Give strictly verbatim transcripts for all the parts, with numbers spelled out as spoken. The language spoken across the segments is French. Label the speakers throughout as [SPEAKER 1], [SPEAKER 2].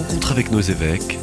[SPEAKER 1] rencontre avec nos évêques.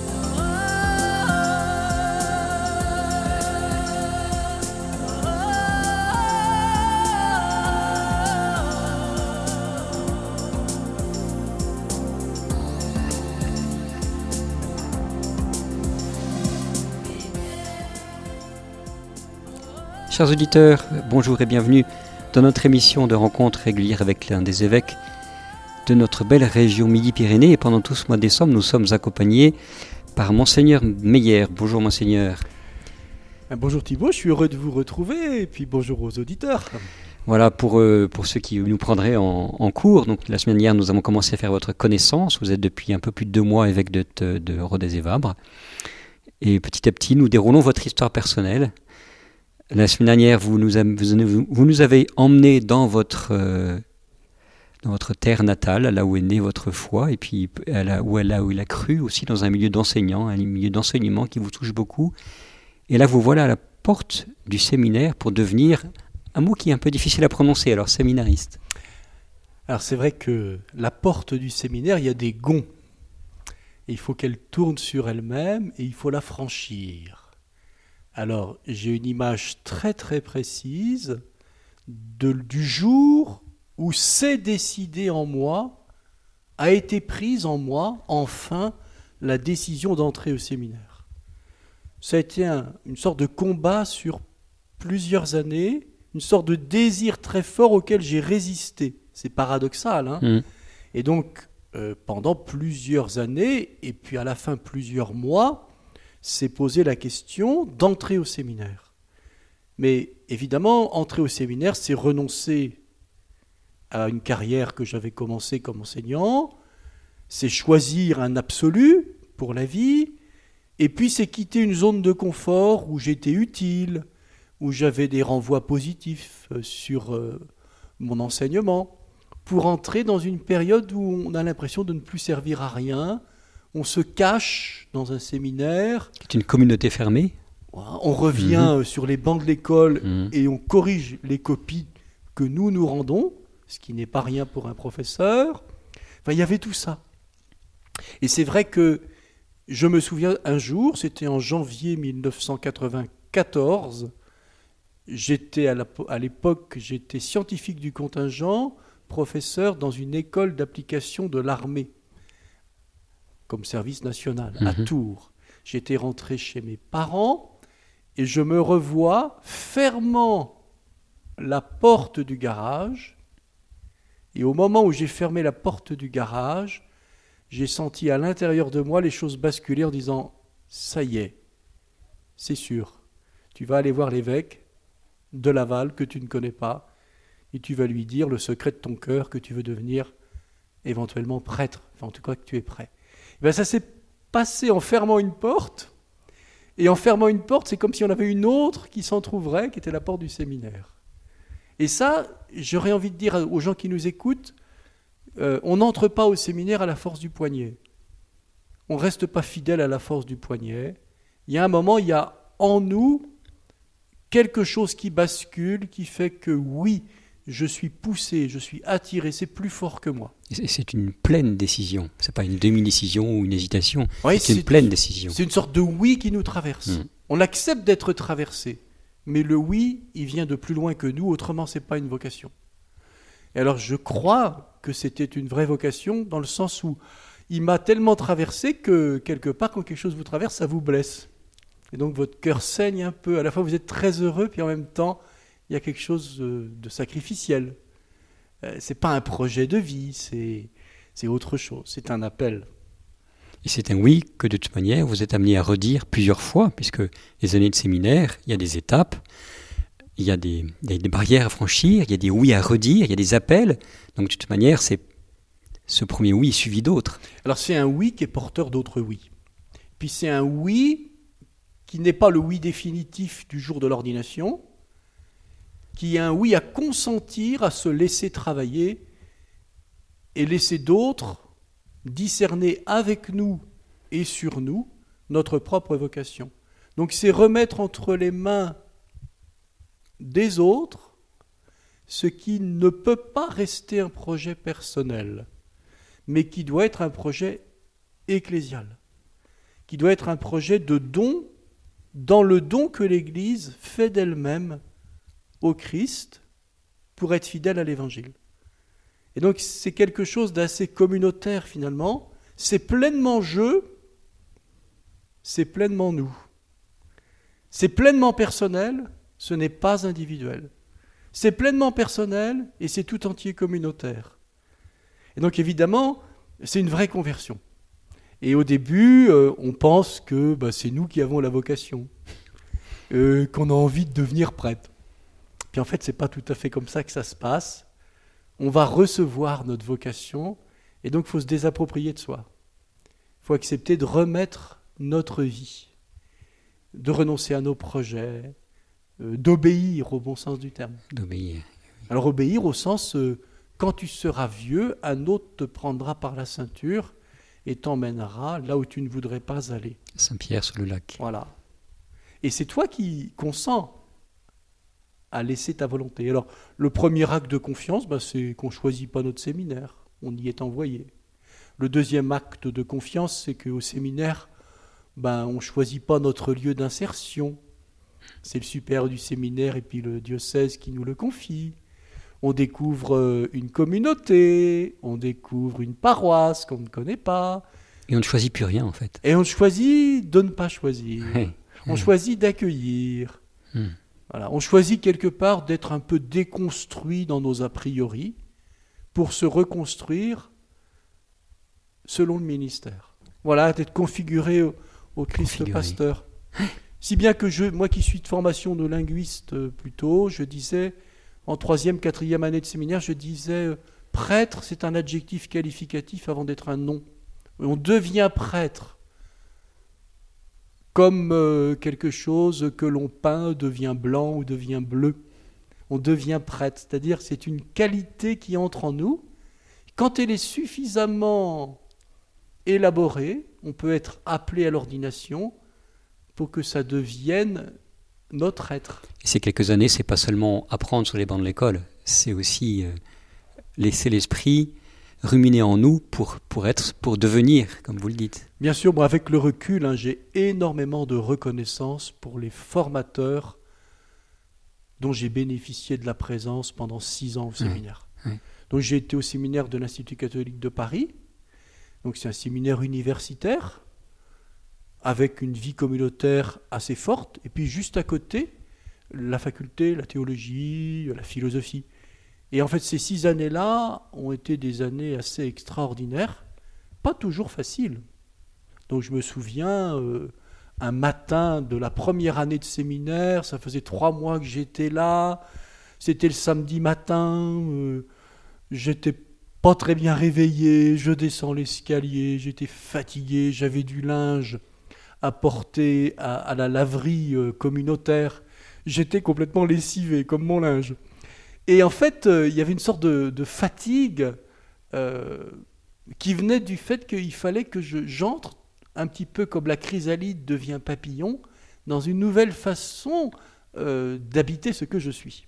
[SPEAKER 2] Chers auditeurs, bonjour et bienvenue dans notre émission de rencontre régulière avec l'un des évêques de notre belle région Midi-Pyrénées. Et pendant tout ce mois de décembre, nous sommes accompagnés par Monseigneur Meyer. Bonjour Monseigneur.
[SPEAKER 3] Bonjour Thibaut, je suis heureux de vous retrouver et puis bonjour aux auditeurs.
[SPEAKER 2] Voilà, pour, euh, pour ceux qui nous prendraient en, en cours, donc la semaine dernière, nous avons commencé à faire votre connaissance. Vous êtes depuis un peu plus de deux mois évêque de, de, de Rodez-et-Vabre. Et petit à petit, nous déroulons votre histoire personnelle. La semaine dernière, vous nous, avez, vous, vous nous avez emmenés dans votre, euh, dans votre terre natale, là où est née votre foi, et puis là où, là où il a cru, aussi dans un milieu d'enseignants, un milieu d'enseignement qui vous touche beaucoup. Et là, vous voilà à la porte du séminaire pour devenir, un mot qui est un peu difficile à prononcer, alors séminariste.
[SPEAKER 3] Alors c'est vrai que la porte du séminaire, il y a des gonds. Et il faut qu'elle tourne sur elle-même et il faut la franchir. Alors, j'ai une image très très précise de, du jour où c'est décidé en moi, a été prise en moi, enfin, la décision d'entrer au séminaire. Ça a été un, une sorte de combat sur plusieurs années, une sorte de désir très fort auquel j'ai résisté. C'est paradoxal, hein ? Mmh. Et donc, euh, pendant plusieurs années, et puis à la fin plusieurs mois, s'est posé la question d'entrer au séminaire. Mais évidemment, entrer au séminaire, c'est renoncer à une carrière que j'avais commencée comme enseignant, c'est choisir un absolu pour la vie, et puis c'est quitter une zone de confort où j'étais utile, où j'avais des renvois positifs sur euh, mon enseignement, pour entrer dans une période où on a l'impression de ne plus servir à rien. On se cache dans un séminaire.
[SPEAKER 2] C'est une communauté fermée.
[SPEAKER 3] On revient mmh. sur les bancs de l'école mmh. et on corrige les copies que nous nous rendons, ce qui n'est pas rien pour un professeur. Enfin, il y avait tout ça. Et c'est vrai que je me souviens un jour, c'était en janvier mille neuf cent quatre-vingt-quatorze, j'étais à, la, à l'époque, j'étais scientifique du contingent, professeur dans une école d'application de l'armée, comme service national, mmh. à Tours. J'étais rentré chez mes parents et je me revois fermant la porte du garage. Et au moment où j'ai fermé la porte du garage, j'ai senti à l'intérieur de moi les choses basculer en disant « ça y est, c'est sûr, tu vas aller voir l'évêque de Laval que tu ne connais pas et tu vas lui dire le secret de ton cœur que tu veux devenir éventuellement prêtre, enfin en tout cas que tu es prêt. » Ben ça s'est passé en fermant une porte, et en fermant une porte, c'est comme si on avait une autre qui s'entrouvrait, qui était la porte du séminaire. Et ça, j'aurais envie de dire aux gens qui nous écoutent, euh, on n'entre pas au séminaire à la force du poignet. On ne reste pas fidèle à la force du poignet. Il y a un moment, il y a en nous quelque chose qui bascule, qui fait que oui, je suis poussé, je suis attiré, c'est plus fort que moi.
[SPEAKER 2] Et c'est une pleine décision, c'est pas une demi-décision ou une hésitation,
[SPEAKER 3] oui,
[SPEAKER 2] c'est, c'est une pleine décision.
[SPEAKER 3] C'est une sorte de oui qui nous traverse. Mmh. On accepte d'être traversé, mais le oui, il vient de plus loin que nous, autrement c'est pas une vocation. Et alors je crois que c'était une vraie vocation, dans le sens où il m'a tellement traversé que quelque part, quand quelque chose vous traverse, ça vous blesse. Et donc votre cœur saigne un peu, à la fois vous êtes très heureux, puis en même temps, il y a quelque chose de sacrificiel. Euh, c'est pas un projet de vie, c'est, c'est autre chose, c'est un appel.
[SPEAKER 2] Et c'est un oui que de toute manière vous êtes amené à redire plusieurs fois, puisque les années de séminaire, il y a des étapes, il y a des, il y a des barrières à franchir, il y a des oui à redire, il y a des appels. Donc de toute manière, c'est ce premier oui suivi d'autres.
[SPEAKER 3] Alors c'est un oui qui est porteur d'autres oui. Puis c'est un oui qui n'est pas le oui définitif du jour de l'ordination, qui est un oui à consentir, à se laisser travailler et laisser d'autres discerner avec nous et sur nous notre propre vocation. Donc c'est remettre entre les mains des autres ce qui ne peut pas rester un projet personnel, mais qui doit être un projet ecclésial, qui doit être un projet de don, dans le don que l'Église fait d'elle-même au Christ pour être fidèle à l'Évangile. Et donc c'est quelque chose d'assez communautaire finalement, c'est pleinement je, c'est pleinement nous. C'est pleinement personnel, ce n'est pas individuel. C'est pleinement personnel et c'est tout entier communautaire. Et donc évidemment, c'est une vraie conversion. Et au début, euh, on pense que bah, c'est nous qui avons la vocation, euh, qu'on a envie de devenir prêtre. Puis en fait, ce n'est pas tout à fait comme ça que ça se passe. On va recevoir notre vocation et donc il faut se désapproprier de soi. Il faut accepter de remettre notre vie, de renoncer à nos projets, euh, d'obéir au bon sens du terme.
[SPEAKER 2] D'obéir.
[SPEAKER 3] Alors obéir au sens, euh, quand tu seras vieux, un autre te prendra par la ceinture et t'emmènera là où tu ne voudrais pas aller.
[SPEAKER 2] Saint-Pierre sur le lac.
[SPEAKER 3] Voilà. Et c'est toi qui consens à laisser ta volonté. Alors, le premier acte de confiance, ben, c'est qu'on ne choisit pas notre séminaire. On y est envoyé. Le deuxième acte de confiance, c'est qu'au séminaire, ben, on ne choisit pas notre lieu d'insertion. C'est le supérieur du séminaire et puis le diocèse qui nous le confie. On découvre une communauté, on découvre une paroisse qu'on ne connaît pas.
[SPEAKER 2] Et on ne choisit plus rien, en fait.
[SPEAKER 3] Et on choisit de ne pas choisir.
[SPEAKER 2] Oui.
[SPEAKER 3] On
[SPEAKER 2] Oui.
[SPEAKER 3] choisit d'accueillir.
[SPEAKER 2] Hmm.
[SPEAKER 3] Voilà. On choisit quelque part d'être un peu déconstruit dans nos a priori pour se reconstruire selon le ministère. Voilà, d'être configuré au, au Christ
[SPEAKER 2] Configuré.
[SPEAKER 3] pasteur. Si bien que je, moi qui suis de formation de linguiste euh, plutôt, je disais, en troisième, quatrième année de séminaire, je disais, euh, prêtre, c'est un adjectif qualificatif avant d'être un nom. On devient prêtre comme euh, quelque chose que l'on peint devient blanc ou devient bleu. On devient prêtre, c'est-à-dire c'est une qualité qui entre en nous. Quand elle est suffisamment élaborée, on peut être appelé à l'ordination pour que ça devienne notre être.
[SPEAKER 2] Et ces quelques années, c'est pas seulement apprendre sur les bancs de l'école, c'est aussi euh, laisser l'esprit ruminer en nous pour, pour être, pour devenir, comme vous le dites.
[SPEAKER 3] Bien sûr, moi, avec le recul, hein, j'ai énormément de reconnaissance pour les formateurs dont j'ai bénéficié de la présence pendant six ans au séminaire.
[SPEAKER 2] Oui, oui.
[SPEAKER 3] Donc j'ai été au séminaire de l'Institut catholique de Paris. Donc c'est un séminaire universitaire avec une vie communautaire assez forte. Et puis juste à côté, la faculté, la théologie, la philosophie. Et en fait, ces six années-là ont été des années assez extraordinaires, pas toujours faciles. Donc je me souviens, euh, un matin de la première année de séminaire, ça faisait trois mois que j'étais là, c'était le samedi matin, euh, j'étais pas très bien réveillé, je descends l'escalier, j'étais fatigué, j'avais du linge à porter à, à la laverie euh, communautaire, j'étais complètement lessivé comme mon linge. Et en fait, euh, il y avait une sorte de, de fatigue euh, qui venait du fait qu'il fallait que je, j'entre, un petit peu comme la chrysalide devient papillon, dans une nouvelle façon euh, d'habiter ce que je suis.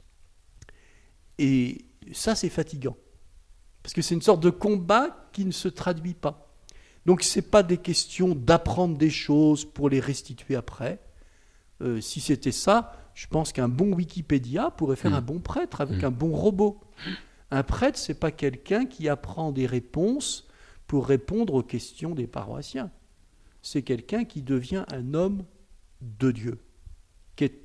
[SPEAKER 3] Et ça, c'est fatigant. Parce que c'est une sorte de combat qui ne se traduit pas. Donc, ce n'est pas des questions d'apprendre des choses pour les restituer après. Euh, si c'était ça, je pense qu'un bon Wikipédia pourrait faire mmh. un bon prêtre avec mmh. un bon robot. Un prêtre, ce n'est pas quelqu'un qui apprend des réponses pour répondre aux questions des paroissiens. C'est quelqu'un qui devient un homme de Dieu, qui est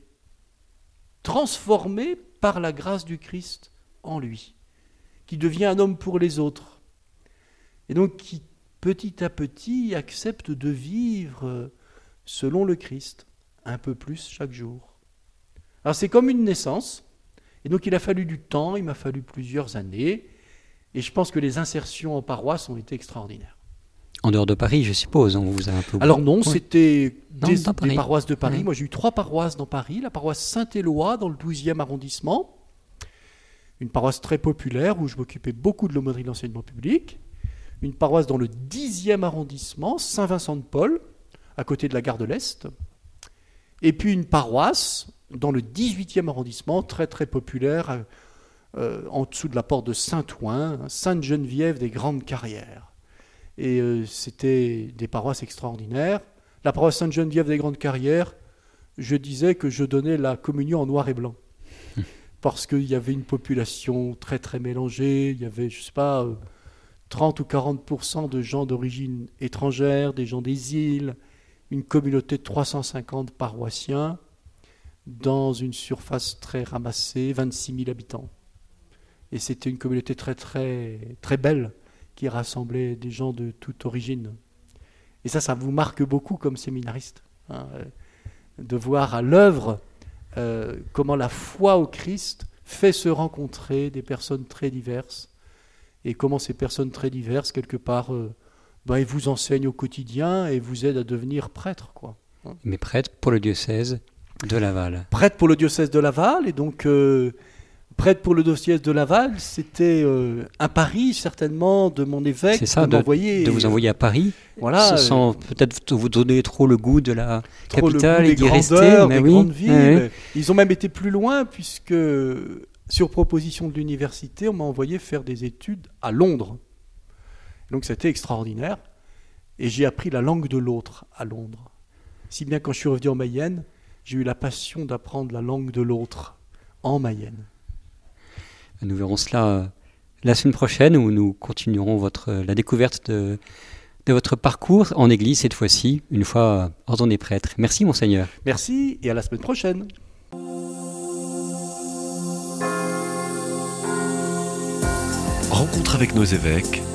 [SPEAKER 3] transformé par la grâce du Christ en lui, qui devient un homme pour les autres, et donc qui petit à petit accepte de vivre selon le Christ, un peu plus chaque jour. Alors c'est comme une naissance, et donc il a fallu du temps, il m'a fallu plusieurs années, et je pense que les insertions en paroisse ont été extraordinaires.
[SPEAKER 2] En dehors de Paris, je suppose, on vous a un peu...
[SPEAKER 3] Alors non, oui. c'était
[SPEAKER 2] non,
[SPEAKER 3] des, des paroisses de Paris.
[SPEAKER 2] Oui.
[SPEAKER 3] Moi j'ai eu trois paroisses dans Paris, la paroisse Saint-Éloi dans le douzième arrondissement, une paroisse très populaire où je m'occupais beaucoup de l'aumônerie de l'enseignement public, une paroisse dans le dixième arrondissement, Saint-Vincent-de-Paul, à côté de la gare de l'Est, et puis une paroisse dans le dix-huitième arrondissement, très très populaire, euh, en dessous de la porte de Saint-Ouen, Sainte-Geneviève des Grandes Carrières. Et euh, c'était des paroisses extraordinaires. La paroisse Sainte-Geneviève des Grandes Carrières, je disais que je donnais la communion en noir et blanc. Parce qu'il y avait une population très très mélangée, il y avait, je ne sais pas, euh, trente ou quarante pour cent de gens d'origine étrangère, des gens des îles, une communauté de trois cent cinquante paroissiens, dans une surface très ramassée, vingt-six mille habitants. Et c'était une communauté très très très belle, qui rassemblait des gens de toute origine. Et ça, ça vous marque beaucoup comme séminariste, hein, de voir à l'œuvre euh, comment la foi au Christ fait se rencontrer des personnes très diverses, et comment ces personnes très diverses, quelque part, euh, ben, ils vous enseignent au quotidien et vous aident à devenir prêtre, quoi. Hein.
[SPEAKER 2] Mais prêtre pour le diocèse de Laval.
[SPEAKER 3] Prêtre pour le diocèse de Laval, et donc... Euh, Prêtre pour le diocèse de Laval, c'était euh, un pari certainement de mon évêque.
[SPEAKER 2] C'est ça,
[SPEAKER 3] de,
[SPEAKER 2] de vous envoyer à Paris,
[SPEAKER 3] voilà,
[SPEAKER 2] sans euh, peut-être vous donner trop le goût de la capitale
[SPEAKER 3] et
[SPEAKER 2] d'y rester. Mais
[SPEAKER 3] des
[SPEAKER 2] oui,
[SPEAKER 3] grandes villes.
[SPEAKER 2] ouais.
[SPEAKER 3] Ils ont même été plus loin puisque, sur proposition de l'université, on m'a envoyé faire des études à Londres. Donc c'était extraordinaire. Et j'ai appris la langue de l'autre à Londres. Si bien quand je suis revenu en Mayenne, j'ai eu la passion d'apprendre la langue de l'autre en Mayenne.
[SPEAKER 2] Nous verrons cela la semaine prochaine où nous continuerons votre, la découverte de, de votre parcours en Église cette fois-ci, une fois ordonné prêtre. Merci Monseigneur.
[SPEAKER 3] Merci et à la semaine prochaine.
[SPEAKER 1] Rencontre avec nos évêques